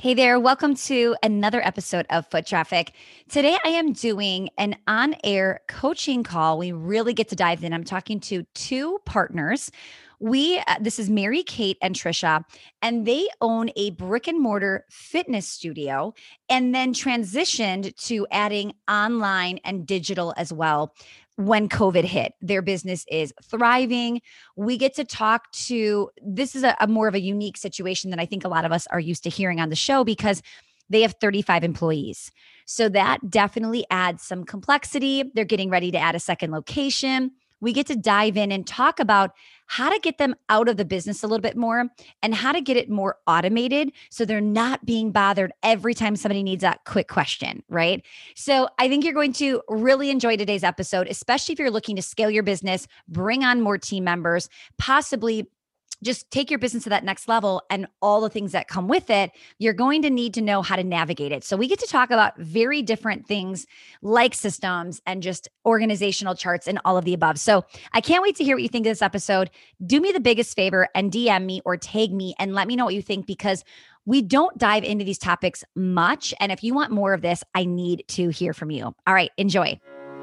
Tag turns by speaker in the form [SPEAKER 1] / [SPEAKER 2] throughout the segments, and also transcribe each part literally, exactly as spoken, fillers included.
[SPEAKER 1] Hey there, welcome to another episode of Foot Traffic. Today I am doing an on-air coaching call. We really get to dive in. I'm talking to two partners. We uh, this is Mary Kate and Trisha, and they own a brick and mortar fitness studio and then transitioned to adding online and digital as well. When COVID hit, their business is thriving. We get to talk to, this is a, a more of a unique situation than I think a lot of us are used to hearing on the show because they have thirty-five employees. So that definitely adds some complexity. They're getting ready to add a second location. We get to dive in and talk about how to get them out of the business a little bit more and how to get it more automated so they're not being bothered every time somebody needs that quick question, right? So I think you're going to really enjoy today's episode, especially if you're looking to scale your business, bring on more team members, possibly just take your business to that next level and all the things that come with it. You're going to need to know how to navigate it. So we get to talk about very different things like systems and just organizational charts and all of the above. So I can't wait to hear what you think of this episode. Do me the biggest favor and D M me or tag me and let me know what you think, because we don't dive into these topics much. And if you want more of this, I need to hear from you. All right, enjoy.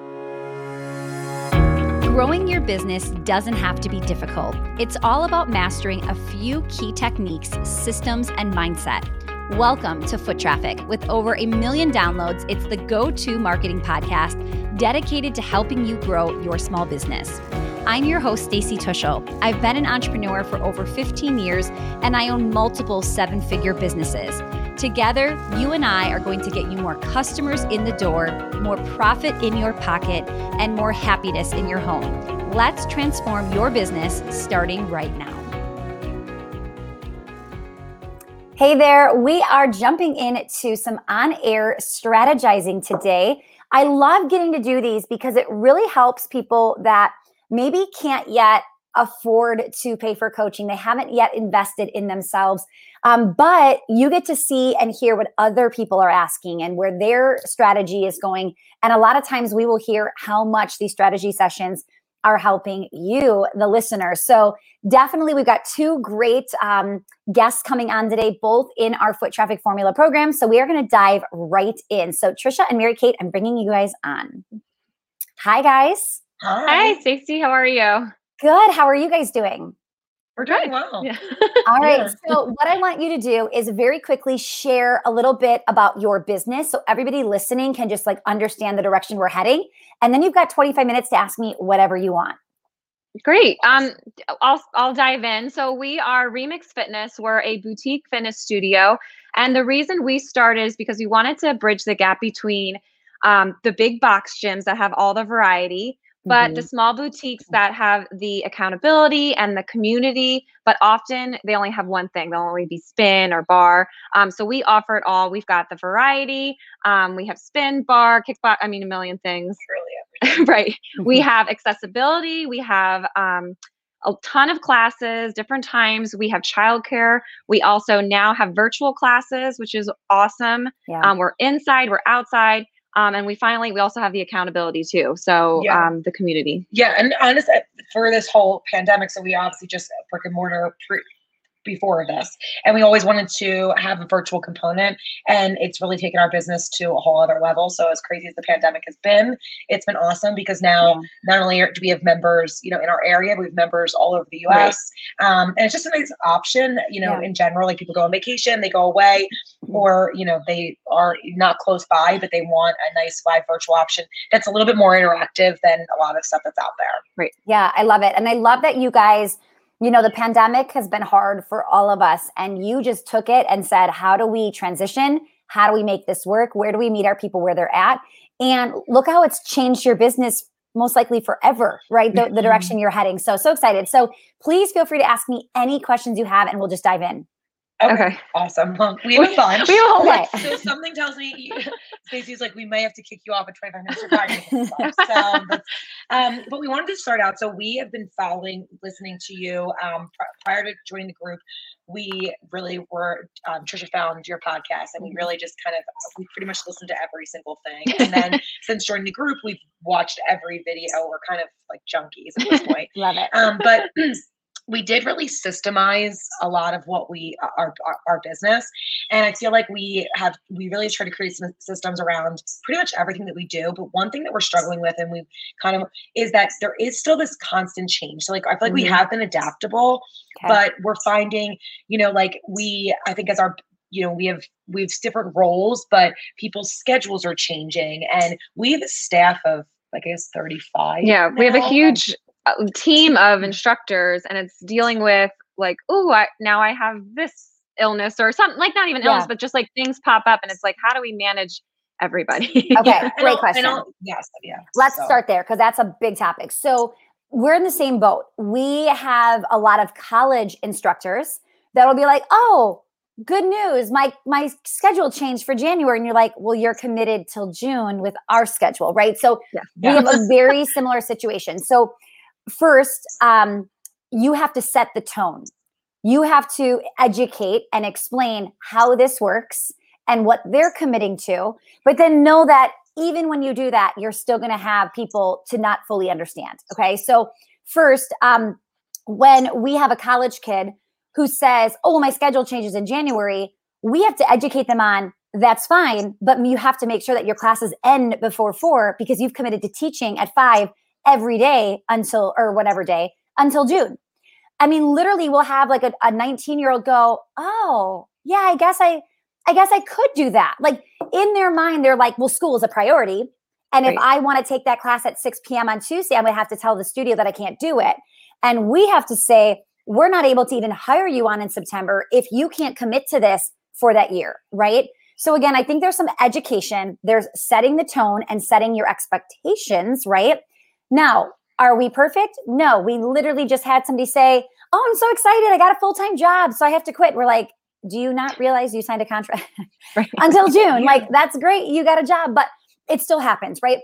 [SPEAKER 1] Growing your business doesn't have to be difficult. It's all about mastering a few key techniques, systems, and mindset. Welcome to Foot Traffic. With over a million downloads, it's the go-to marketing podcast dedicated to helping you grow your small business. I'm your host, Stacey Tuschl. I've been an entrepreneur for over fifteen years, and I own multiple seven-figure businesses. Together, you and I are going to get you more customers in the door, more profit in your pocket, and more happiness in your home. Let's transform your business starting right now. Hey there, we are jumping into some on-air strategizing today. I love getting to do these because it really helps people that maybe can't yet afford to pay for coaching. They haven't yet invested in themselves. Um, but you get to see and hear what other people are asking and where their strategy is going. And a lot of times we will hear how much these strategy sessions are helping you, the listener. So definitely we've got two great um, guests coming on today, both in our Foot Traffic Formula program. So we are going to dive right in. So Trisha and Mary Kate, I'm bringing you guys on. Hi, guys.
[SPEAKER 2] Hi, Stacey. How are you?
[SPEAKER 1] Good. How are you guys doing?
[SPEAKER 2] We're doing well.
[SPEAKER 1] Yeah. All right. Yeah. So what I want you to do is very quickly share a little bit about your business so everybody listening can just like understand the direction we're heading. And then you've got twenty-five minutes to ask me whatever you want.
[SPEAKER 2] Great. Um, I'll I'll dive in. So we are Remix Fitness. We're a boutique fitness studio. And the reason we started is because we wanted to bridge the gap between um, the big box gyms that have all the variety, but mm-hmm. the small boutiques that have the accountability and the community, but often they only have one thing. They'll only be spin or bar. Um, so we offer it all. We've got the variety. Um, we have spin, bar, kickbox. I mean, a million things. Really, right. Mm-hmm. We have accessibility. We have um, a ton of classes, different times. We have childcare. We also now have virtual classes, which is awesome. Yeah. Um, we're inside, we're outside. Um, and we finally, we also have the accountability too. So yeah. um, the community.
[SPEAKER 3] Yeah. And honestly, for this whole pandemic, so we obviously just brick and mortar pre- before this, and we always wanted to have a virtual component, and it's really taken our business to a whole other level. So as crazy as the pandemic has been, it's been awesome because now yeah. not only do we have members, you know, in our area, we have members all over the U S. Right. Um, and it's just a nice option, you know, yeah. in general, like people go on vacation, they go away, or, you know, they are not close by, but they want a nice live virtual option that's a little bit more interactive than a lot of stuff that's out there.
[SPEAKER 1] Right. Yeah, I love it. And I love that you guys, you know, the pandemic has been hard for all of us, and you just took it and said, how do we transition? How do we make this work? Where do we meet our people where they're at? And look how it's changed your business most likely forever, right? The, the direction you're heading. So, so excited. So please feel free to ask me any questions you have and we'll just dive in.
[SPEAKER 3] Okay. okay. Awesome. Well, we have a bunch.
[SPEAKER 2] We have a whole
[SPEAKER 3] okay. bunch. So something tells me, Stacey's like, we may have to kick you off at twenty-five minutes. You're talking so, but, um, but we wanted to start out. So we have been following, listening to you um, pr- prior to joining the group. We really were, um, Trisha found your podcast, and we really just kind of, we pretty much listened to every single thing. And then since joining the group, we've watched every video. We're kind of like junkies at this point.
[SPEAKER 1] Love it.
[SPEAKER 3] Um, but we did really systemize a lot of what we our, our our business, and I feel like we have we really try to create some systems around pretty much everything that we do. But one thing that we're struggling with, and we kind of, is that there is still this constant change. So like I feel like
[SPEAKER 2] Mhm.
[SPEAKER 3] we have been adaptable,
[SPEAKER 4] Okay.
[SPEAKER 3] but we're finding, you know, like we I think as our you know we have we have different roles, but people's schedules are changing, and we have a staff of like I guess thirty-five.
[SPEAKER 2] Yeah, we have a
[SPEAKER 3] now.
[SPEAKER 2] huge uh, team of instructors, and it's dealing with like, oh, I, now I have this illness or something, like not even illness,
[SPEAKER 4] Yeah.
[SPEAKER 2] but just like things pop up, and it's like, how do we manage everybody?
[SPEAKER 4] Okay,
[SPEAKER 3] Yeah, and
[SPEAKER 4] great
[SPEAKER 3] I'll- and
[SPEAKER 4] question.
[SPEAKER 3] I'll- yes, yeah.
[SPEAKER 4] Let's
[SPEAKER 3] so.
[SPEAKER 4] start there because that's a big topic. So we're in the same boat. We have a lot of college instructors that'll be like, "Oh, good news! My my schedule changed for January," and you're like, "Well, you're committed till June with our schedule, right?" So
[SPEAKER 2] Yeah.
[SPEAKER 4] we have a very similar situation. So first, um, you have to set the tone. You have to educate and explain how this works and what they're committing to, but then know that even when you do that, you're still going to have people to not fully understand. Okay. So first, um, when we have a college kid who says, "Oh, my schedule changes in January," we have to educate them on that's fine, but you have to make sure that your classes end before four because you've committed to teaching at five every day until, or whatever day, until June. I mean, literally we'll have like a, a nineteen year old go, "Oh yeah, I guess I, I guess I could do that." Like in their mind, they're like, well, school is a priority. And if
[SPEAKER 2] Right.
[SPEAKER 4] I want to take that class at six p.m. on Tuesday, I'm going to have to tell the studio that I can't do it. And we have to say, we're not able to even hire you on in September if you can't commit to this for that year, right? So again, I think there's some education. There's setting the tone and setting your expectations, right? Now, are we perfect? No, we literally just had somebody say, "Oh, I'm so excited. I got a full-time job, so I have to quit." We're like, do you not realize you signed a contract
[SPEAKER 2] Right.
[SPEAKER 4] until June?
[SPEAKER 3] Yeah.
[SPEAKER 4] Like, that's great. You got a job, but it still happens, right?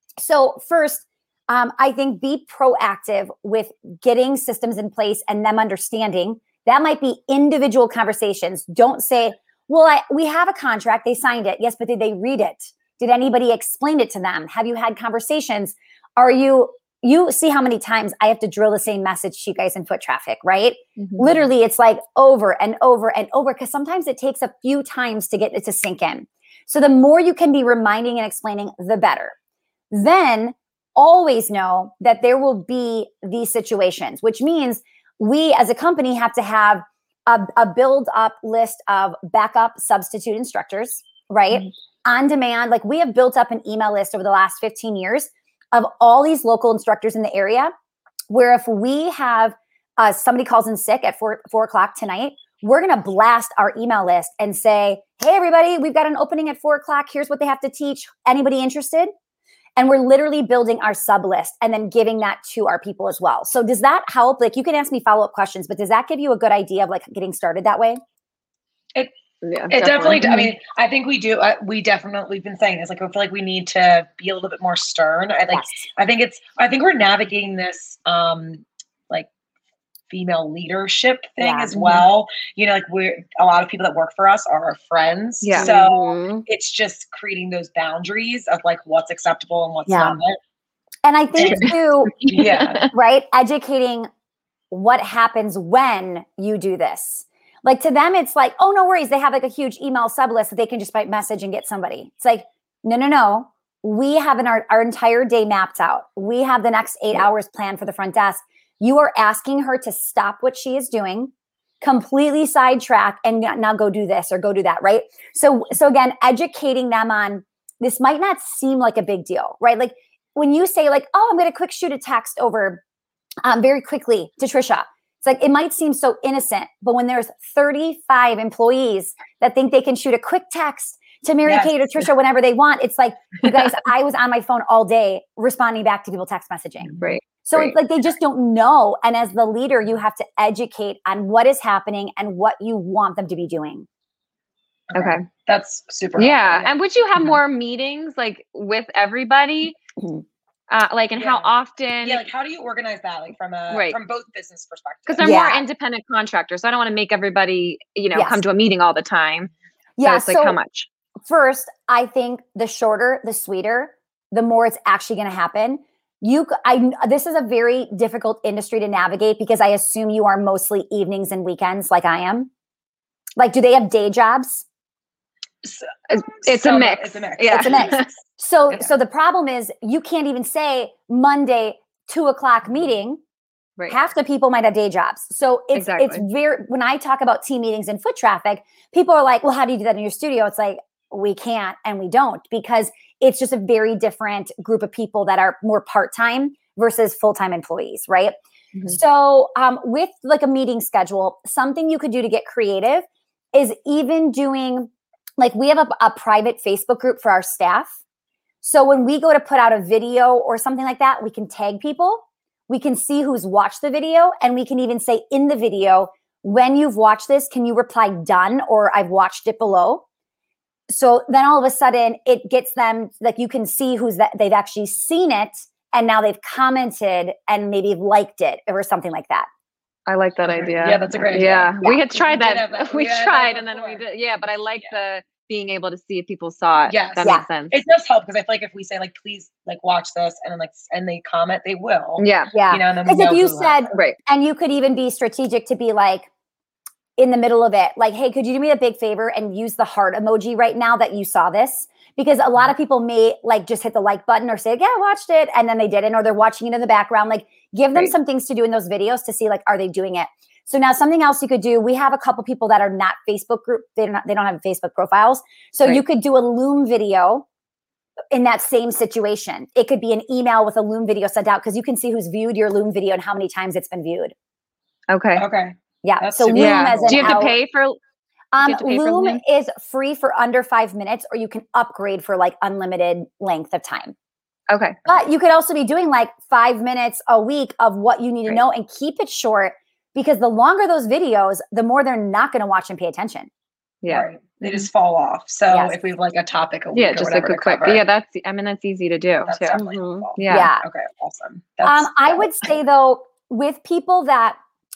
[SPEAKER 4] So first, um, I think be proactive with getting systems in place and them understanding. That might be individual conversations. Don't say, "Well, I, we have a contract. They signed it." Yes, but did they read it? Did anybody explain it to them? Have you had conversations? Are you, you see how many times I have to drill the same message to you guys in foot traffic, right?
[SPEAKER 2] Mhm.
[SPEAKER 4] Literally, it's like over and over and over because sometimes it takes a few times to get it to sink in. So the more you can be reminding and explaining, the better. Then always know that there will be these situations, which means we as a company have to have a, a build up list of backup substitute instructors, right?
[SPEAKER 2] Mhm.
[SPEAKER 4] On demand. Like we have built up an email list over the last fifteen years of all these local instructors in the area, where if we have uh, somebody calls in sick at four, four o'clock tonight, we're going to blast our email list and say, "Hey, everybody, we've got an opening at four o'clock. Here's what they have to teach. Anybody interested?" And we're literally building our sub list and then giving that to our people as well. So does that help? Like you can ask me follow-up questions, but does that give you a good idea of like getting started that way?
[SPEAKER 2] Yeah,
[SPEAKER 3] It definitely, I mean, I think we do. Uh, we definitely, we've been saying this. Like, I feel like we need to be a little bit more stern. I like,
[SPEAKER 4] Yes.
[SPEAKER 3] I think it's, I think we're navigating this, um, like female leadership thing
[SPEAKER 4] Yeah.
[SPEAKER 3] as
[SPEAKER 2] Mhm.
[SPEAKER 3] well. You know, like we're, a lot of people that work for us are our friends.
[SPEAKER 2] Yeah.
[SPEAKER 3] So
[SPEAKER 2] Mhm.
[SPEAKER 3] it's just creating those boundaries of like what's acceptable and what's
[SPEAKER 4] Yeah.
[SPEAKER 3] not.
[SPEAKER 4] And I think too,
[SPEAKER 3] Yeah.
[SPEAKER 4] right? Educating what happens when you do this. Like to them, it's like, "Oh, no worries. They have like a huge email sub list that they can just write message and get somebody." It's like, no, no, no. We have an, our, our entire day mapped out. We have the next eight
[SPEAKER 2] Yeah.
[SPEAKER 4] hours planned for the front desk. You are asking her to stop what she is doing, completely sidetrack and now go do this or go do that, right? So, so again, educating them on this might not seem like a big deal, right? Like when you say like, "Oh, I'm going to quick shoot a text over um, very quickly to Trisha." It's like, it might seem so innocent, but when there's thirty-five employees that think they can shoot a quick text to Mary
[SPEAKER 3] Yes.
[SPEAKER 4] Kate or Trisha whenever they want, it's like, you guys, I was on my phone all day responding back to people text messaging.
[SPEAKER 2] Right.
[SPEAKER 4] So
[SPEAKER 2] Right.
[SPEAKER 4] it's like, they just don't know. And as the leader, you have to educate on what is happening and what you want them to be doing.
[SPEAKER 2] Okay.
[SPEAKER 3] That's super.
[SPEAKER 2] Yeah.
[SPEAKER 3] helpful.
[SPEAKER 2] And would you have
[SPEAKER 3] Mhm.
[SPEAKER 2] more meetings like with everybody?
[SPEAKER 4] Mhm.
[SPEAKER 2] Uh, like, and how
[SPEAKER 3] Yeah.
[SPEAKER 2] often?
[SPEAKER 3] Yeah. Like, how do you organize that? Like from a,
[SPEAKER 2] Right.
[SPEAKER 3] from both business perspectives.
[SPEAKER 2] Because they're
[SPEAKER 4] Yeah.
[SPEAKER 2] more independent contractors. So I don't want to make everybody, you know,
[SPEAKER 4] Yes.
[SPEAKER 2] come to a meeting all the time.
[SPEAKER 4] Yeah.
[SPEAKER 2] So it's like,
[SPEAKER 4] so
[SPEAKER 2] how much?
[SPEAKER 4] First, I think the shorter, the sweeter, the more it's actually going to happen. you, I, this is a very difficult industry to navigate because I assume you are mostly evenings and weekends like I am. Like, do they have day jobs?
[SPEAKER 2] It's, it's a mix.
[SPEAKER 3] It's a mix.
[SPEAKER 2] Yeah.
[SPEAKER 4] It's a mix. So,
[SPEAKER 3] Yeah.
[SPEAKER 4] so the problem is you can't even say Monday, two o'clock meeting.
[SPEAKER 2] Right.
[SPEAKER 4] Half the people might have day jobs. So it's,
[SPEAKER 2] Exactly.
[SPEAKER 4] it's very, when I talk about team meetings and foot traffic, people are like, well, how do you do that in your studio? It's like, we can't, and we don't, because it's just a very different group of people that are more part-time versus full-time employees. Right. Mm-hmm. So um, with like a meeting schedule, something you could do to get creative is even doing, like, we have a, a private Facebook group for our staff. So when we go to put out a video or something like that, we can tag people. We can see who's watched the video, and we can even say in the video, when you've watched this, can you reply done or I've watched it below? So then all of a sudden it gets them, like, you can see who's that they've actually seen it and now they've commented and maybe liked it or something like that.
[SPEAKER 2] I like that idea.
[SPEAKER 3] Yeah, that's a great idea.
[SPEAKER 2] Yeah,
[SPEAKER 4] Yeah.
[SPEAKER 2] we had tried
[SPEAKER 3] We did
[SPEAKER 2] that.
[SPEAKER 3] have that.
[SPEAKER 2] We
[SPEAKER 3] We had
[SPEAKER 2] tried,
[SPEAKER 3] that
[SPEAKER 2] and then we
[SPEAKER 3] before.
[SPEAKER 2] did. Yeah, but I like
[SPEAKER 3] Yeah.
[SPEAKER 2] the being able to see if people saw it.
[SPEAKER 3] Yes.
[SPEAKER 2] That
[SPEAKER 4] Yeah.
[SPEAKER 2] makes sense.
[SPEAKER 3] It does help because I feel like if we say like, please like watch this, and then like and they comment, they will.
[SPEAKER 2] Yeah.
[SPEAKER 4] Yeah.
[SPEAKER 3] You know, and then we
[SPEAKER 4] Because if
[SPEAKER 3] know
[SPEAKER 4] you
[SPEAKER 3] who
[SPEAKER 4] said,
[SPEAKER 3] has it.
[SPEAKER 2] Right.
[SPEAKER 4] and you could even be strategic to be like in the middle of it, like, hey, could you do me a big favor and use the heart emoji right now that you saw this? Because a lot of people may like just hit the like button or say, yeah, I watched it, and then they didn't, or they're watching it in the background. Like, give them
[SPEAKER 2] Right.
[SPEAKER 4] some things to do in those videos to see, like, are they doing it? So now something else you could do, we have a couple people that are not Facebook group. They don't, they don't have Facebook profiles. So
[SPEAKER 2] Right.
[SPEAKER 4] you could do a Loom video in that same situation. It could be an email with a Loom video sent out because you can see who's viewed your Loom video and how many times it's been viewed.
[SPEAKER 2] Okay.
[SPEAKER 3] Okay.
[SPEAKER 4] Yeah.
[SPEAKER 3] That's
[SPEAKER 4] so
[SPEAKER 3] super
[SPEAKER 4] Loom
[SPEAKER 2] Yeah.
[SPEAKER 4] as an
[SPEAKER 2] Do you have to
[SPEAKER 4] out-
[SPEAKER 2] pay for?
[SPEAKER 4] Um,
[SPEAKER 2] you have to pay for
[SPEAKER 4] Loom
[SPEAKER 2] Loom?
[SPEAKER 4] is free for under five minutes, or you can upgrade for like unlimited length of time.
[SPEAKER 2] Okay.
[SPEAKER 4] But you could also be doing like five minutes a week of what you need to
[SPEAKER 2] Right.
[SPEAKER 4] know and keep it short, because the longer those videos, the more they're not going to watch and pay attention.
[SPEAKER 2] Yeah.
[SPEAKER 3] Right. They just fall off. So
[SPEAKER 4] Yes.
[SPEAKER 3] if we have like a topic a week
[SPEAKER 2] Yeah,
[SPEAKER 3] or
[SPEAKER 2] just
[SPEAKER 3] whatever
[SPEAKER 2] like a
[SPEAKER 3] to
[SPEAKER 2] quick.
[SPEAKER 3] cover,
[SPEAKER 2] Yeah, that's. I mean, that's easy to do
[SPEAKER 3] that's
[SPEAKER 2] too.
[SPEAKER 3] definitely
[SPEAKER 2] Mhm.
[SPEAKER 3] helpful.
[SPEAKER 2] Yeah.
[SPEAKER 4] Yeah.
[SPEAKER 3] Okay. Awesome.
[SPEAKER 4] Um,
[SPEAKER 3] That's,
[SPEAKER 4] I
[SPEAKER 3] that
[SPEAKER 4] would
[SPEAKER 3] was-
[SPEAKER 4] say though, with people that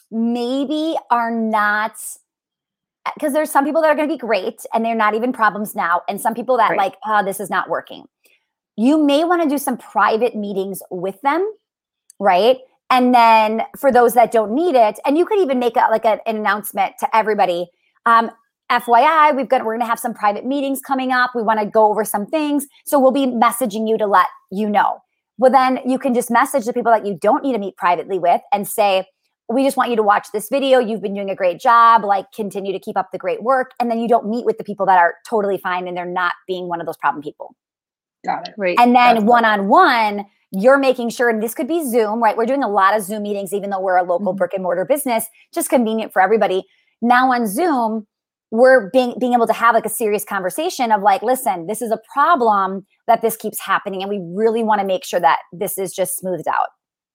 [SPEAKER 4] maybe are not, because there's some people that are going to be great and they're not even problems now, and some people that
[SPEAKER 2] Right.
[SPEAKER 4] like, oh, this is not working. You may want to do some private meetings with them, right? And then for those that don't need it, and you could even make a, like a, an announcement to everybody. Um, F Y I, we've got, we're going to have some private meetings coming up. We want to go over some things. So we'll be messaging you to let you know. Well, then you can just message the people that you don't need to meet privately with and say, we just want you to watch this video. You've been doing a great job. Like, continue to keep up the great work. And then you don't meet with the people that are totally fine and they're not being one of those problem people.
[SPEAKER 3] Got it.
[SPEAKER 2] Right.
[SPEAKER 4] And
[SPEAKER 3] That's
[SPEAKER 4] then one-on-one, you're making sure, and this could be Zoom, right? We're doing a lot of Zoom meetings, even though we're a local
[SPEAKER 2] Mhm.
[SPEAKER 4] brick and mortar business, just convenient for everybody. Now on Zoom, we're being, being able to have like a serious conversation of like, listen, this is a problem that this keeps happening. And we really want to make sure that this is just smoothed out.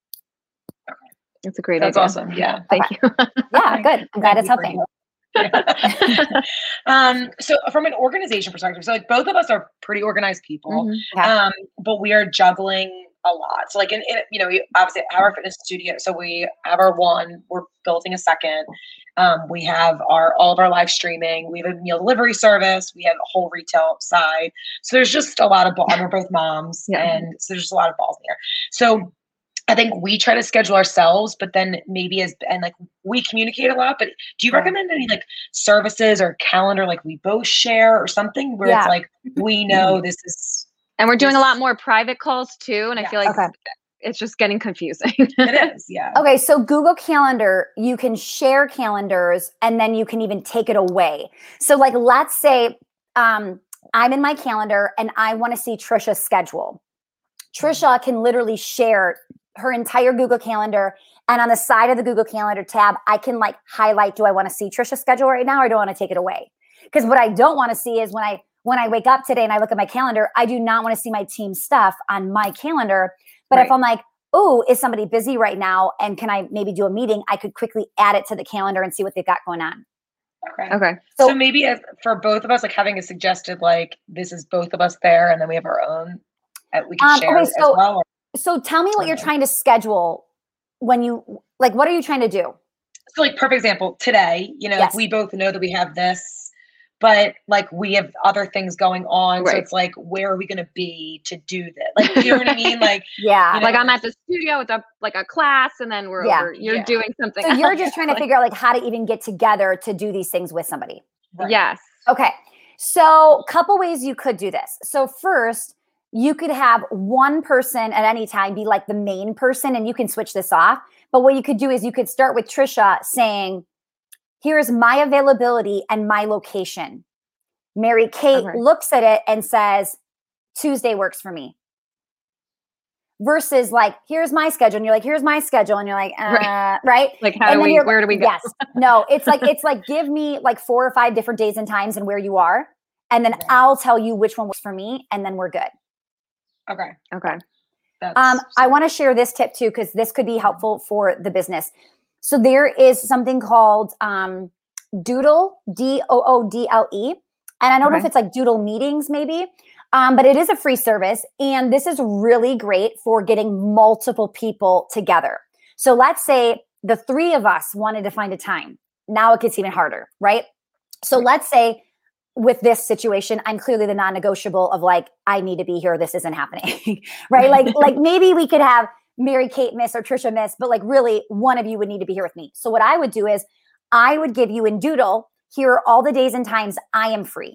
[SPEAKER 2] It's a great
[SPEAKER 3] That's
[SPEAKER 2] idea.
[SPEAKER 3] awesome. Yeah.
[SPEAKER 2] Thank you.
[SPEAKER 4] Yeah,
[SPEAKER 3] Thank-
[SPEAKER 4] good. I'm glad
[SPEAKER 3] thank
[SPEAKER 4] it's
[SPEAKER 3] you for
[SPEAKER 4] helping.
[SPEAKER 3] Yeah. um, so from an organization perspective, so like both of us are pretty organized people,
[SPEAKER 2] Mhm.
[SPEAKER 4] Okay.
[SPEAKER 3] um, but we are juggling a lot. So like in, in you know, we obviously have our fitness studio. So we have our one, we're building a second. Um, we have our all of our live streaming. We have a meal delivery service. We have a whole retail side. So there's just a lot of ball. And we're both moms,
[SPEAKER 2] Yeah.
[SPEAKER 3] and so there's just a lot of balls in there. So I think we try to schedule ourselves, but then maybe as and like we communicate a lot. But do you
[SPEAKER 4] Yeah.
[SPEAKER 3] recommend any like services or calendar like we both share or something where
[SPEAKER 4] Yeah.
[SPEAKER 3] it's like we know this is
[SPEAKER 2] And we're doing a
[SPEAKER 3] Yes.
[SPEAKER 2] lot more private calls too. And I feel like
[SPEAKER 4] Okay.
[SPEAKER 2] it's just getting confusing.
[SPEAKER 3] it is yeah
[SPEAKER 4] Okay, so Google Calendar, you can share calendars and then you can even take it away. So like, let's say um, I'm in my calendar and I want to see Trisha's schedule. Trisha can literally share her entire Google Calendar, and on the side of the Google Calendar tab, I can like highlight, do I want to see Trisha's schedule right now or do I want to take it away? Because what I don't want to see is when I when I wake up today and I look at my calendar, I do not want to see my team stuff on my calendar. But if
[SPEAKER 2] Right.
[SPEAKER 4] I'm like, oh, is somebody busy right now? And can I maybe do a meeting? I could quickly add it to the calendar and see what they've got going on.
[SPEAKER 3] okay.
[SPEAKER 2] Okay.
[SPEAKER 3] So,
[SPEAKER 4] So-
[SPEAKER 3] maybe as, for both of us, like having a suggested like this is both of us there, and then we have our own that we can
[SPEAKER 4] Um,
[SPEAKER 3] share
[SPEAKER 4] okay,
[SPEAKER 3] as
[SPEAKER 4] so-
[SPEAKER 3] well. Or,
[SPEAKER 4] So tell me what you're
[SPEAKER 3] Okay.
[SPEAKER 4] trying to schedule when you, like, what are you trying to do?
[SPEAKER 3] so like perfect example today, you know,
[SPEAKER 4] Yes.
[SPEAKER 3] we both know that we have this but like we have other things going on.
[SPEAKER 2] Right.
[SPEAKER 3] So it's like, where are we going to be to do this? Like, you know what I mean? Like,
[SPEAKER 4] Yeah.
[SPEAKER 3] you know,
[SPEAKER 2] Like I'm at the studio with a like a class, and then we're
[SPEAKER 4] Yeah.
[SPEAKER 2] over. You're
[SPEAKER 3] Yeah.
[SPEAKER 2] doing something.
[SPEAKER 4] So you're
[SPEAKER 2] else.
[SPEAKER 4] just trying to figure out like how to even get together to do these things with somebody.
[SPEAKER 3] right.
[SPEAKER 2] Yes.
[SPEAKER 4] Okay. So couple ways you could do this. So first, you could have one person at any time be like the main person, and you can switch this off. But what you could do is you could start with Trisha saying, here's my availability and my location. Mary Kate
[SPEAKER 2] Okay.
[SPEAKER 4] looks at it and says, Tuesday works for me. Versus like, here's my schedule. And you're like, here's my schedule. And you're like, uh, right. right?
[SPEAKER 2] Like how
[SPEAKER 4] And
[SPEAKER 2] do
[SPEAKER 4] then
[SPEAKER 2] we?
[SPEAKER 4] you're-
[SPEAKER 2] Where do we go?
[SPEAKER 4] Yes. No, it's like, it's like, give me like four or five different days and times and where you are. And then
[SPEAKER 3] Okay.
[SPEAKER 4] I'll tell you which one works for me. And then we're good.
[SPEAKER 3] Okay.
[SPEAKER 2] Okay.
[SPEAKER 3] That's,
[SPEAKER 4] Um, I want to share this tip too, because this could be helpful for the business. So there is something called um, Doodle, D O O D L E. And I don't know if
[SPEAKER 2] Okay.
[SPEAKER 4] it's like Doodle Meetings maybe, um, but it is a free service. And this is really great for getting multiple people together. So let's say the three of us wanted to find a time. Now it gets even harder, right? So
[SPEAKER 3] Right.
[SPEAKER 4] let's say with this situation, I'm clearly the non-negotiable of like, I need to be here. This isn't happening, right? Like, like maybe we could have Mary Kate miss or Trisha miss, but like really one of you would need to be here with me. So what I would do is I would give you in Doodle, here are all the days and times I am free.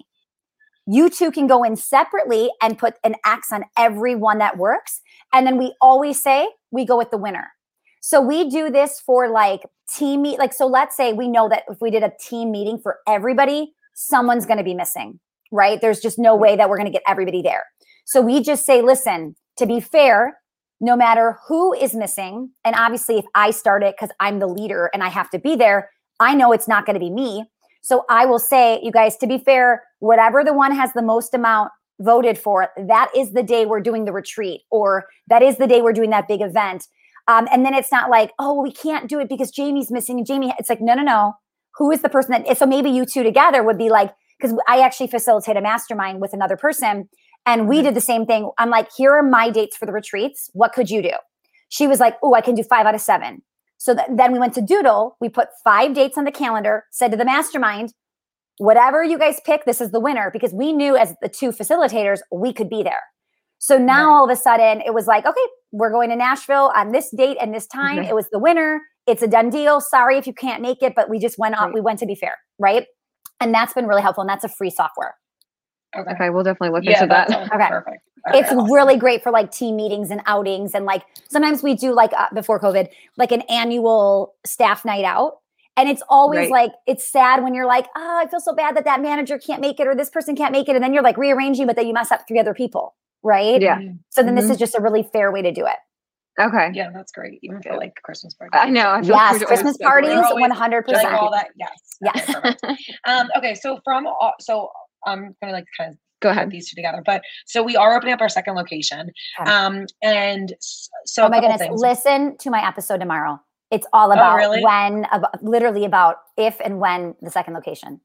[SPEAKER 4] You two can go in separately and put an X on every one that works. And then we always say we go with the winner. So we do this for like team meet. Like, so let's say we know that if we did a team meeting for everybody, someone's going to be missing, right? There's just no way that we're going to get everybody there. So we just say, listen, to be fair, no matter who is missing, and obviously if I start it because I'm the leader and I have to be there, I know it's not going to be me. So I will say, you guys, to be fair, whatever the one has the most amount voted for, that is the day we're doing the retreat, or that is the day we're doing that big event. Um, and then it's not like, oh, we can't do it because Jamie's missing. And Jamie, it's like, no, no, no. Who is the person that, so maybe you two together would be like, because I actually facilitate a mastermind with another person. And we did the same thing. I'm like, here are my dates for the retreats. What could you do? She was like, oh, I can do five out of seven. So th- then we went to Doodle. We put five dates on the calendar, said to the mastermind, whatever you guys pick, this is the winner, because we knew as the two facilitators, we could be there. So now
[SPEAKER 3] Right.
[SPEAKER 4] all of a sudden it was like, okay, we're going to Nashville on this date and this time.
[SPEAKER 2] Okay.
[SPEAKER 4] It was the winner. It's a done deal. Sorry if you can't make it, but we just went up.
[SPEAKER 2] Right.
[SPEAKER 4] We went to be fair, right? And that's been really helpful. And that's a free software.
[SPEAKER 3] Okay.
[SPEAKER 2] Okay. We'll definitely look
[SPEAKER 3] Yeah,
[SPEAKER 2] into
[SPEAKER 3] that
[SPEAKER 2] that.
[SPEAKER 3] sounds
[SPEAKER 4] Okay.
[SPEAKER 3] perfect. Okay,
[SPEAKER 4] It's
[SPEAKER 3] awesome.
[SPEAKER 4] really great for like team meetings and outings. And like sometimes we do like uh, before COVID, like an annual staff night out. And it's always
[SPEAKER 2] Right.
[SPEAKER 4] like, it's sad when you're like, oh, I feel so bad that that manager can't make it or this person can't make it. And then you're like rearranging, but then you mess up three other people. Right.
[SPEAKER 2] Yeah.
[SPEAKER 3] Mhm.
[SPEAKER 4] So then this
[SPEAKER 2] Mhm.
[SPEAKER 4] is just a really fair way to do it.
[SPEAKER 2] Okay.
[SPEAKER 3] Yeah, that's great. Even for
[SPEAKER 2] Okay.
[SPEAKER 3] like Christmas parties.
[SPEAKER 2] I know. I feel
[SPEAKER 4] Yes.
[SPEAKER 2] like we're
[SPEAKER 4] Christmas
[SPEAKER 2] always-
[SPEAKER 4] parties,
[SPEAKER 3] We're always-
[SPEAKER 4] one hundred
[SPEAKER 3] Like
[SPEAKER 4] percent.
[SPEAKER 3] all that. Yes.
[SPEAKER 4] Yes.
[SPEAKER 3] Okay, perfect. Um, okay. So from, all- so I'm going to like kind of
[SPEAKER 2] Go
[SPEAKER 3] put
[SPEAKER 2] ahead.
[SPEAKER 3] these two together, but so we are opening up our second location.
[SPEAKER 4] Okay.
[SPEAKER 3] Um, and s- so
[SPEAKER 4] Oh
[SPEAKER 3] a
[SPEAKER 4] my
[SPEAKER 3] couple
[SPEAKER 4] goodness.
[SPEAKER 3] things.
[SPEAKER 4] Listen to my episode tomorrow. It's all about
[SPEAKER 3] really?
[SPEAKER 4] when, about, literally about if and when the second location.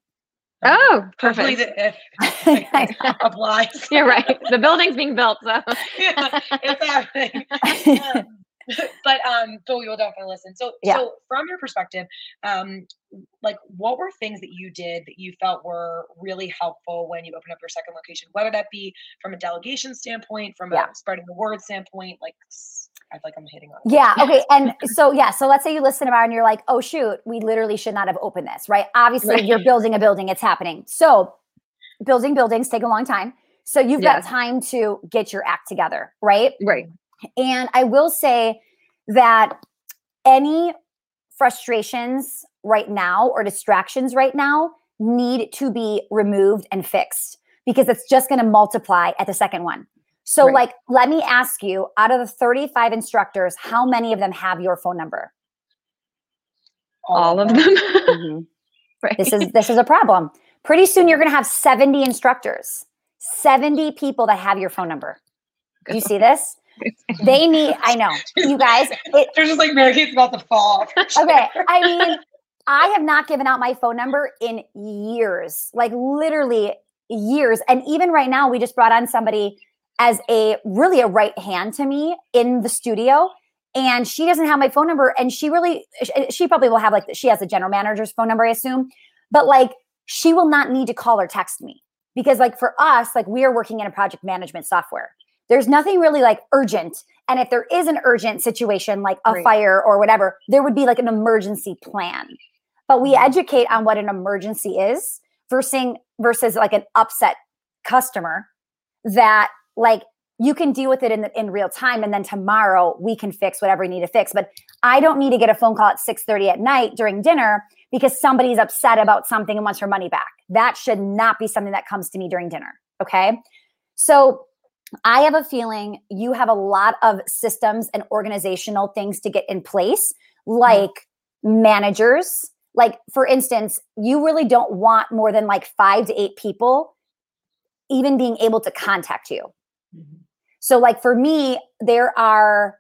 [SPEAKER 2] Oh,
[SPEAKER 3] Hopefully
[SPEAKER 2] perfect.
[SPEAKER 3] the, if applies.
[SPEAKER 2] Yeah, right. The building's being built, so
[SPEAKER 3] Yeah, it's happening. Um, but um, so we will definitely listen. So,
[SPEAKER 4] Yeah.
[SPEAKER 3] so from your perspective, um, like what were things that you did that you felt were really helpful when you opened up your second location? Whether that be from a delegation standpoint, from
[SPEAKER 4] Yeah.
[SPEAKER 3] a spreading the word standpoint, like s- I feel like I'm hitting on.
[SPEAKER 4] Yeah. Okay. And so, yeah. So let's say you listen about it and you're like, oh, shoot, we literally should not have opened this, right? Obviously,
[SPEAKER 2] Right.
[SPEAKER 4] you're building a building, it's happening. So, building buildings take a long time. So, you've
[SPEAKER 2] Yeah.
[SPEAKER 4] got time to get your act together, right?
[SPEAKER 2] right.
[SPEAKER 4] And I will say that any frustrations right now or distractions right now need to be removed and fixed because it's just going to multiply at the second one. So,
[SPEAKER 2] Right.
[SPEAKER 4] like, let me ask you, out of the thirty-five instructors, how many of them have your phone number?
[SPEAKER 2] All of them.
[SPEAKER 4] Mm-hmm.
[SPEAKER 2] Right.
[SPEAKER 4] This is this is a problem. Pretty soon, you're going to have seventy instructors, seventy people that have your phone number. Do you see this? They need. I know, you guys. It,
[SPEAKER 3] They're just like Mary Kate's about to fall off.
[SPEAKER 4] okay. I mean, I have not given out my phone number in years, like literally years. And even right now, we just brought on somebody as a really a right hand to me in the studio. And she doesn't have my phone number. And she really, she, she probably will have like, she has the general manager's phone number, I assume. But like, she will not need to call or text me. Because like for us, like we are working in a project management software. There's nothing really like urgent. And if there is an urgent situation, like a
[SPEAKER 2] Right.
[SPEAKER 4] fire or whatever, there would be like an emergency plan. But we educate on what an emergency is versus, versus like an upset customer that like you can deal with it in the, in real time. And then tomorrow we can fix whatever you need to fix. But I don't need to get a phone call at six thirty at night during dinner because somebody's upset about something and wants her money back. That should not be something that comes to me during dinner. Okay. So I have a feeling you have a lot of systems and organizational things to get in place, like mm-hmm. managers. Like, for instance, you really don't want more than like five to eight people even being able to contact you. Mm-hmm. So like for me, there are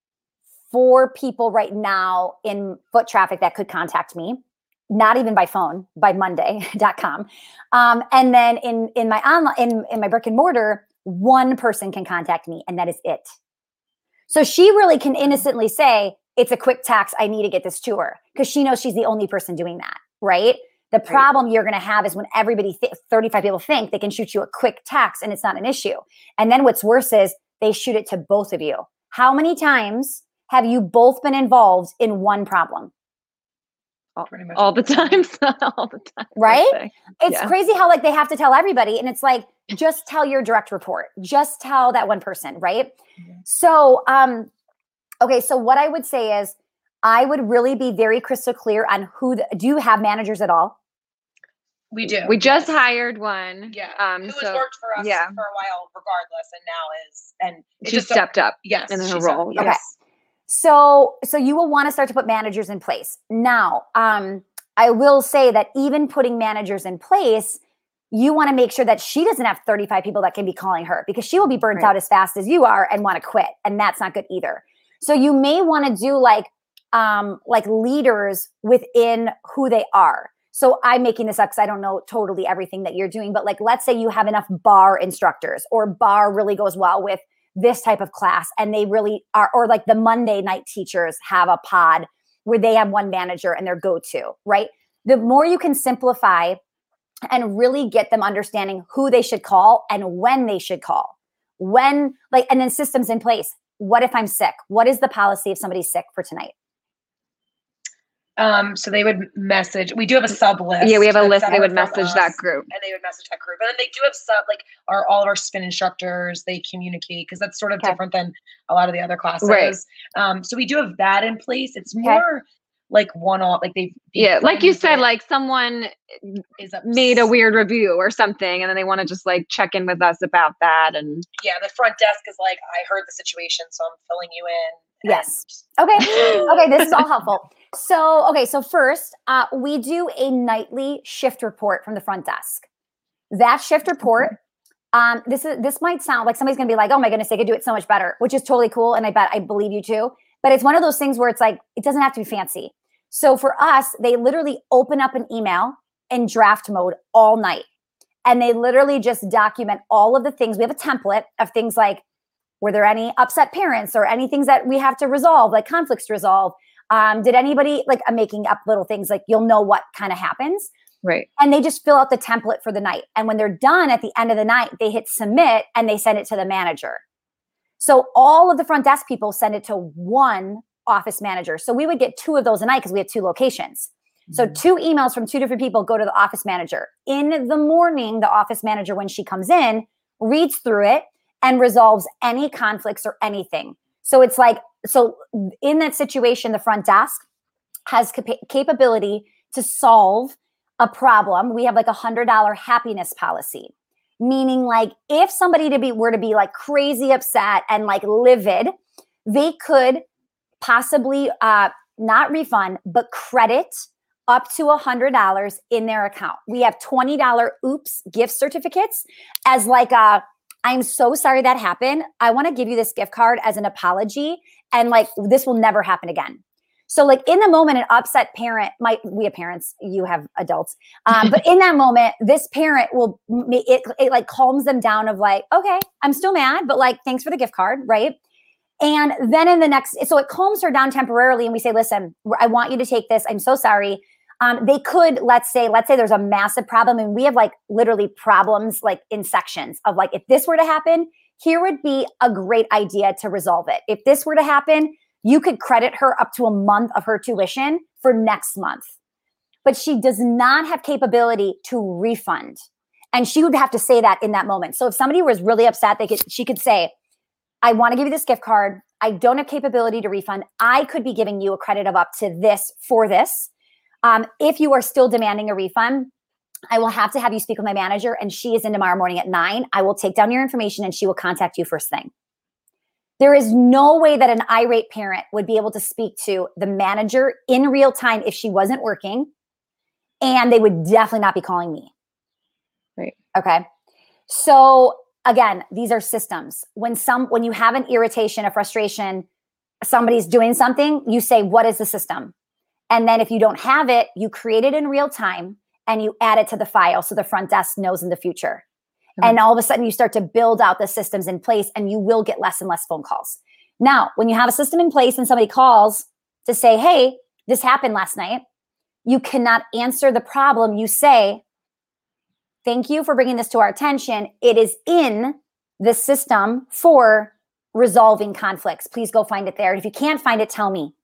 [SPEAKER 4] four people right now in foot traffic that could contact me, not even by phone, by monday dot com. Um, and then in, in my online, in, in my brick and mortar, one person can contact me and that is it. So she really can innocently say, it's a quick tax. I need to get this to her because she knows she's the only person doing that. Right. The problem right. you're going to have is when everybody, th- thirty-five people think they can shoot you a quick tax and it's not an issue. And then what's worse is they shoot it to both of you. How many times have you both been involved in one problem?
[SPEAKER 2] All, Pretty much all the time. all the time.
[SPEAKER 4] Right? It's
[SPEAKER 2] yeah.
[SPEAKER 4] crazy how like they have to tell everybody. And it's like, just tell your direct report. Just tell that one person. Right? Mm-hmm. So, um, okay. So what I would say is I would really be very crystal clear on who, the, do you have managers at all?
[SPEAKER 3] We do.
[SPEAKER 2] We just yes. hired one.
[SPEAKER 3] Yeah.
[SPEAKER 2] Um,
[SPEAKER 3] who
[SPEAKER 2] so,
[SPEAKER 3] has worked for us
[SPEAKER 2] yeah.
[SPEAKER 3] for a while regardless and now is, and
[SPEAKER 2] she stepped up
[SPEAKER 3] yes,
[SPEAKER 2] in her role.
[SPEAKER 3] Yes.
[SPEAKER 4] Okay. So, so you will want to start to put managers in place. Now, um, I will say that even putting managers in place, you want to make sure that she doesn't have thirty-five people that can be calling her because she will be burnt right. out as fast as you are and want to quit. And that's not good either. So you may want to do like, um, like leaders within who they are. So I'm making this up because I don't know totally everything that you're doing, but like, let's say you have enough bar instructors or bar really goes well with this type of class and they really are, or like the Monday night teachers have a pod where they have one manager and their go-to, right? The more you can simplify and really get them understanding who they should call and when they should call, when like, and then systems in place. What if I'm sick? What is the policy if somebody's sick for tonight?
[SPEAKER 3] Um, so they would message, we do have a sub list.
[SPEAKER 2] Yeah, we have a list. They would message that group.
[SPEAKER 3] And they would message that group. And then they do have sub, like our, all of our spin instructors, they communicate because that's sort of okay. different than a lot of the other classes.
[SPEAKER 2] Right.
[SPEAKER 3] Um, so we do have that in place. It's more okay. like one-off, like they.
[SPEAKER 2] Yeah, like you said, like someone is made a weird review or something, and then they want to just like check in with us about that. And
[SPEAKER 3] yeah, the front desk is like, I heard the situation, so I'm filling you in.
[SPEAKER 4] Yes. Okay. Okay. This is all helpful. So, okay. So first, uh, we do a nightly shift report from the front desk. That shift report, um, this is, this might sound like somebody's going to be like, oh my goodness, they could do it so much better, which is totally cool. And I bet I believe you too, but it's one of those things where it's like, it doesn't have to be fancy. So for us, they literally open up an email in draft mode all night. And they literally just document all of the things. We have a template of things like, were there any upset parents or any things that we have to resolve, like conflicts to resolve? Um, did anybody, like I'm making up little things, like you'll know what kind of happens.
[SPEAKER 2] Right.
[SPEAKER 4] And they just fill out the template for the night. And when they're done at the end of the night, they hit submit and they send it to the manager. So all of the front desk people send it to one office manager. So we would get two of those a night because we have two locations. Mm-hmm. So two emails from two different people go to the office manager. In the morning, the office manager, when she comes in, reads through it and resolves any conflicts or anything. So it's like, so in that situation, the front desk has cap- capability to solve a problem. We have like a hundred dollar happiness policy, meaning like if somebody to be were to be like crazy upset and like livid, they could possibly uh, not refund, but credit up to a hundred dollars in their account. We have twenty dollar oops gift certificates as like a, I'm so sorry that happened. I want to give you this gift card as an apology. And like, this will never happen again. So like in the moment, an upset parent might, we have parents, you have adults. Um, but in that moment, this parent will, it, it like calms them down of like, okay, I'm still mad, but like, thanks for the gift card. Right. And then in the next, so it calms her down temporarily. And we say, listen, I want you to take this. I'm so sorry. Um, they could, let's say, let's say there's a massive problem and we have like literally problems like in sections of like, if this were to happen, here would be a great idea to resolve it. If this were to happen, you could credit her up to a month of her tuition for next month. But she does not have capability to refund. And she would have to say that in that moment. So if somebody was really upset, they could, she could say, I want to give you this gift card. I don't have capability to refund. I could be giving you a credit of up to this for this. Um, if you are still demanding a refund, I will have to have you speak with my manager, and she is in tomorrow morning at nine. I will take down your information and she will contact you first thing. There is no way that an irate parent would be able to speak to the manager in real time if she wasn't working, and they would definitely not be calling me.
[SPEAKER 2] Right.
[SPEAKER 4] Okay. So again, these are systems. When some, when you have an irritation, a frustration, somebody's doing something, you say, what is the system? And then if you don't have it, you create it in real time and you add it to the file so the front desk knows in the future. Mm-hmm. And all of a sudden you start to build out the systems in place and you will get less and less phone calls. Now, when you have a system in place and somebody calls to say, hey, this happened last night, you cannot answer the problem. You say, thank you for bringing this to our attention. It is in the system for resolving conflicts. Please go find it there. And if you can't find it, tell me.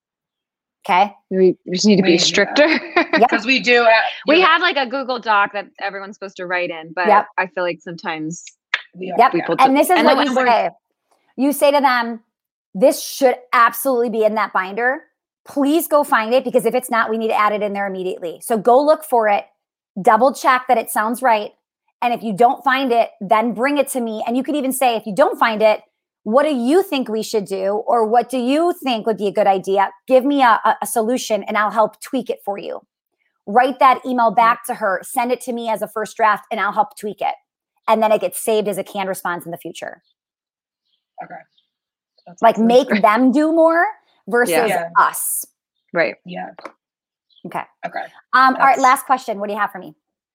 [SPEAKER 4] Okay.
[SPEAKER 2] We just need to be stricter.
[SPEAKER 3] Because we do. Uh,
[SPEAKER 2] we
[SPEAKER 3] know,
[SPEAKER 2] have like a Google Doc that everyone's supposed to write in, but
[SPEAKER 4] yep.
[SPEAKER 2] I feel like sometimes
[SPEAKER 3] we
[SPEAKER 4] yep.
[SPEAKER 2] people
[SPEAKER 4] and this is
[SPEAKER 2] and
[SPEAKER 4] what you say. You say to them, this should absolutely be in that binder. Please go find it, because if it's not, we need to add it in there immediately. So go look for it, double check that it sounds right. And if you don't find it, then bring it to me. And you could even say, if you don't find it, what do you think we should do? Or what do you think would be a good idea? Give me a, a solution and I'll help tweak it for you. Write that email back to her, send it to me as a first draft, and I'll help tweak it. And then it gets saved as a canned response in the future.
[SPEAKER 3] Okay. That's
[SPEAKER 4] like
[SPEAKER 3] awesome.
[SPEAKER 4] Make them do more versus
[SPEAKER 3] Yeah.
[SPEAKER 4] us.
[SPEAKER 2] Right.
[SPEAKER 3] Yeah.
[SPEAKER 4] Okay.
[SPEAKER 3] Okay.
[SPEAKER 4] Um, all right.
[SPEAKER 3] That's-
[SPEAKER 4] Last question. What do you have for me?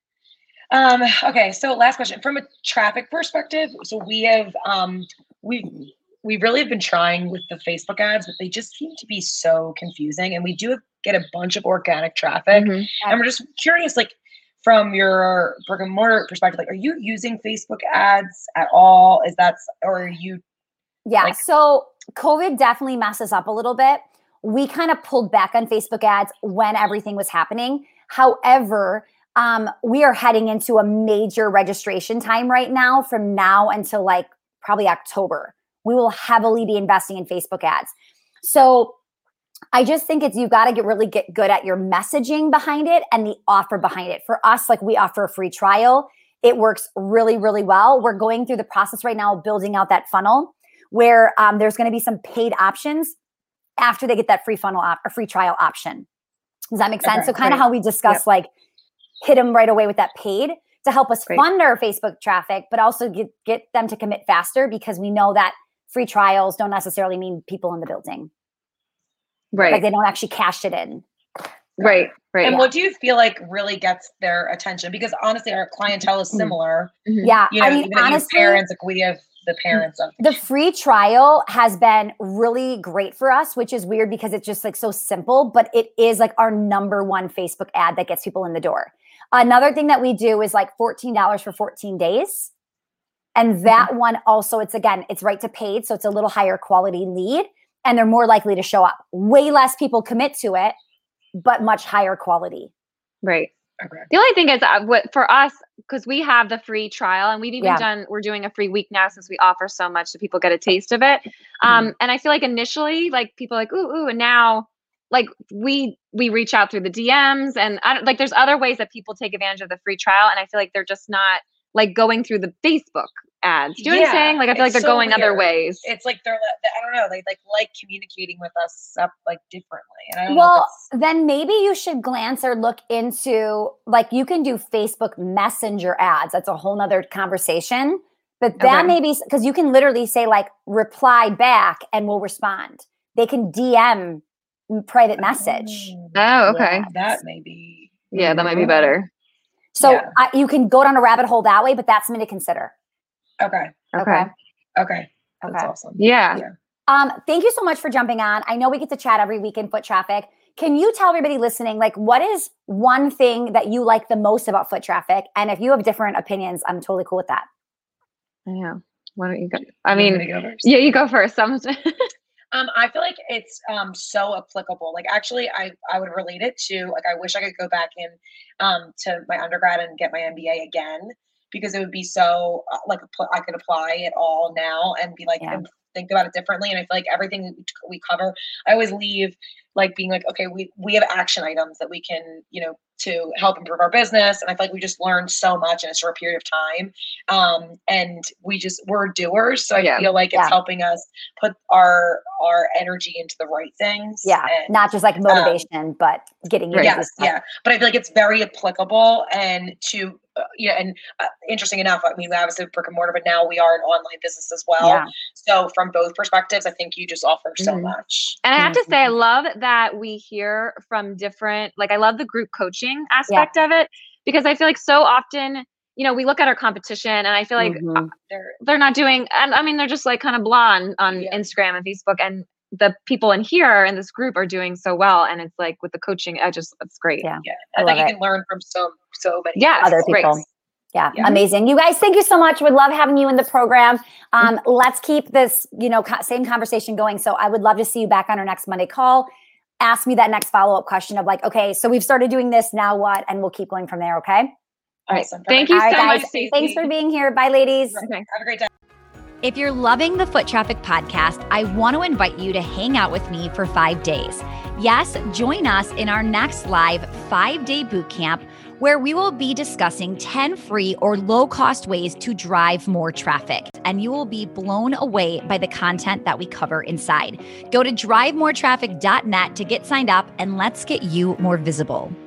[SPEAKER 3] Um, okay. So last question from a traffic perspective. So we have, um, we, we really have been trying with the Facebook ads, but they just seem to be so confusing. And we do get a bunch of organic traffic.
[SPEAKER 2] Mm-hmm.
[SPEAKER 3] And we're just curious, like from your brick and mortar perspective, like, are you using Facebook ads at all? Is that, or are you?
[SPEAKER 4] Yeah.
[SPEAKER 3] Like,
[SPEAKER 4] so COVID definitely messes up a little bit. We kind of pulled back on Facebook ads when everything was happening. However, um, we are heading into a major registration time right now from now until like probably October. We will heavily be investing in Facebook ads. So I just think it's, you got to get really get good at your messaging behind it and the offer behind it. For us, like we offer a free trial. It works really, really well. We're going through the process right now of building out that funnel where um, there's going to be some paid options after they get that free funnel op- or free trial option. Does that make sense?
[SPEAKER 3] Okay,
[SPEAKER 4] so kind of
[SPEAKER 3] great.
[SPEAKER 4] how we discussed,
[SPEAKER 2] Yep.
[SPEAKER 4] like hit them right away with that paid to help us
[SPEAKER 2] Great.
[SPEAKER 4] fund our Facebook traffic, but also get, get them to commit faster, because we know that free trials don't necessarily mean people in the building.
[SPEAKER 2] Right.
[SPEAKER 4] Like they don't actually cash it in.
[SPEAKER 2] Right. Right.
[SPEAKER 3] and what do you feel like really gets their attention? Because honestly, our clientele is similar.
[SPEAKER 2] Mhm.
[SPEAKER 4] Yeah.
[SPEAKER 3] You know,
[SPEAKER 4] I mean,
[SPEAKER 3] even though you have
[SPEAKER 4] honestly,
[SPEAKER 3] parents, like we have the parents of
[SPEAKER 4] the free trial has been really great for us, which is weird because it's just like so simple, but it is like our number one Facebook ad that gets people in the door. Another thing that we do is like fourteen dollars for fourteen days. And that mm-hmm. one also, it's again, it's right to paid. So it's a little higher quality lead and they're more likely to show up. Way less people commit to it, but much higher quality.
[SPEAKER 2] Right.
[SPEAKER 3] Okay.
[SPEAKER 2] The only thing is uh, what for us, because we have the free trial and we've even
[SPEAKER 4] Yeah.
[SPEAKER 2] done, we're doing a free week now since we offer so much so people get a taste of it. Um, and I feel like initially, like people are like, ooh, ooh, and now like we, we reach out through the D Ms and I don't like, there's other ways that people take advantage of the free trial. And I feel like they're just not like going through the Facebook ads. Do you know what I'm
[SPEAKER 3] Yeah,
[SPEAKER 2] saying? Like, I feel like
[SPEAKER 3] it's
[SPEAKER 2] they're
[SPEAKER 3] so
[SPEAKER 2] going other
[SPEAKER 3] weird.
[SPEAKER 2] ways.
[SPEAKER 3] It's like they're, I don't know, they like like communicating with us up like differently. And I don't know if
[SPEAKER 4] Well,
[SPEAKER 3] it's,
[SPEAKER 4] then maybe you should glance or look into, like, you can do Facebook Messenger ads. That's a whole nother conversation. But that
[SPEAKER 2] Okay.
[SPEAKER 4] may be, because you can literally say like, reply back and we'll respond. They can D M private message.
[SPEAKER 3] oh,
[SPEAKER 2] Oh, okay.
[SPEAKER 4] Yeah.
[SPEAKER 3] that may be.
[SPEAKER 2] Yeah, that might be
[SPEAKER 3] Mhm.
[SPEAKER 2] better.
[SPEAKER 4] So
[SPEAKER 3] Yeah.
[SPEAKER 4] I, you can go down a rabbit hole that way, but that's something to consider.
[SPEAKER 3] Okay.
[SPEAKER 2] Okay.
[SPEAKER 3] Okay. That's
[SPEAKER 4] Okay.
[SPEAKER 3] awesome.
[SPEAKER 2] Yeah.
[SPEAKER 3] Yeah.
[SPEAKER 4] Um, thank you so much for jumping on. I know we get to chat every week in Foot Traffic. can you tell everybody listening, like, what is one thing that you like the most about foot traffic? And if you have different opinions, I'm totally cool with that.
[SPEAKER 2] Yeah. Why don't you go? I
[SPEAKER 3] You
[SPEAKER 2] mean,
[SPEAKER 3] want me to go first?
[SPEAKER 2] yeah, you go first. I'm
[SPEAKER 3] Um, I feel like it's um so applicable. Like actually I I would relate it to like I wish I could go back in um to my undergrad and get my M B A again because it would be so uh, like appl- I could apply it all now and be like
[SPEAKER 4] Yeah.
[SPEAKER 3] and think about it differently. And I feel like everything we, we cover, I always leave like being like, okay, we we have action items that we can, you know, to help improve our business. And I feel like we just learned so much in a short period of time. Um, and we just we're doers. So I
[SPEAKER 2] Yeah.
[SPEAKER 3] feel like it's
[SPEAKER 4] Yeah.
[SPEAKER 3] helping us put our our energy into the right things.
[SPEAKER 4] Yeah.
[SPEAKER 3] And,
[SPEAKER 4] Not just like motivation, but getting you to do
[SPEAKER 3] yes,
[SPEAKER 4] stuff.
[SPEAKER 3] yeah. But I feel like it's very applicable and to uh, yeah, and uh, interesting enough, I mean, we obviously brick and mortar, but now we are an online business as well.
[SPEAKER 4] Yeah.
[SPEAKER 3] So from both perspectives, I think you just offer so
[SPEAKER 2] Mhm.
[SPEAKER 3] much.
[SPEAKER 2] And I have to
[SPEAKER 4] Mhm.
[SPEAKER 2] say, I love that we hear from different, like, I love the group coaching aspect of it because I feel like so often, you know, we look at our competition and I feel like
[SPEAKER 4] Mhm.
[SPEAKER 3] They're
[SPEAKER 2] they're not doing, and I mean, they're just like kind of blah on, on
[SPEAKER 3] Yeah.
[SPEAKER 2] Instagram and Facebook. And the people in here in this group are doing so well. And it's like with the coaching, I just, it's great.
[SPEAKER 4] Yeah.
[SPEAKER 3] yeah.
[SPEAKER 4] I
[SPEAKER 3] I think you
[SPEAKER 4] love
[SPEAKER 3] can learn from so so many
[SPEAKER 2] Yes,
[SPEAKER 4] Other
[SPEAKER 3] people.
[SPEAKER 2] great.
[SPEAKER 4] people. Yeah,
[SPEAKER 3] Yeah.
[SPEAKER 4] amazing. You guys, thank you so much. Would love having you in the program. Um, let's keep this, you know, co- same conversation going. So I would love to see you back on our next Monday call. Ask me that next follow-up question of like, okay, so we've started doing this, now what? And we'll keep going from there, okay?
[SPEAKER 3] Awesome.
[SPEAKER 2] Thank
[SPEAKER 3] Perfect.
[SPEAKER 2] you
[SPEAKER 4] All right,
[SPEAKER 2] so
[SPEAKER 4] guys.
[SPEAKER 2] much, Stacey.
[SPEAKER 4] Thanks for being here. Bye, ladies.
[SPEAKER 2] Okay.
[SPEAKER 3] Have a great day.
[SPEAKER 1] If you're loving the Foot Traffic podcast, I want to invite you to hang out with me for five days. Yes, join us in our next live five-day boot camp where we will be discussing ten free or low-cost ways to drive more traffic. And you will be blown away by the content that we cover inside. Go to drive more traffic dot net to get signed up and let's get you more visible.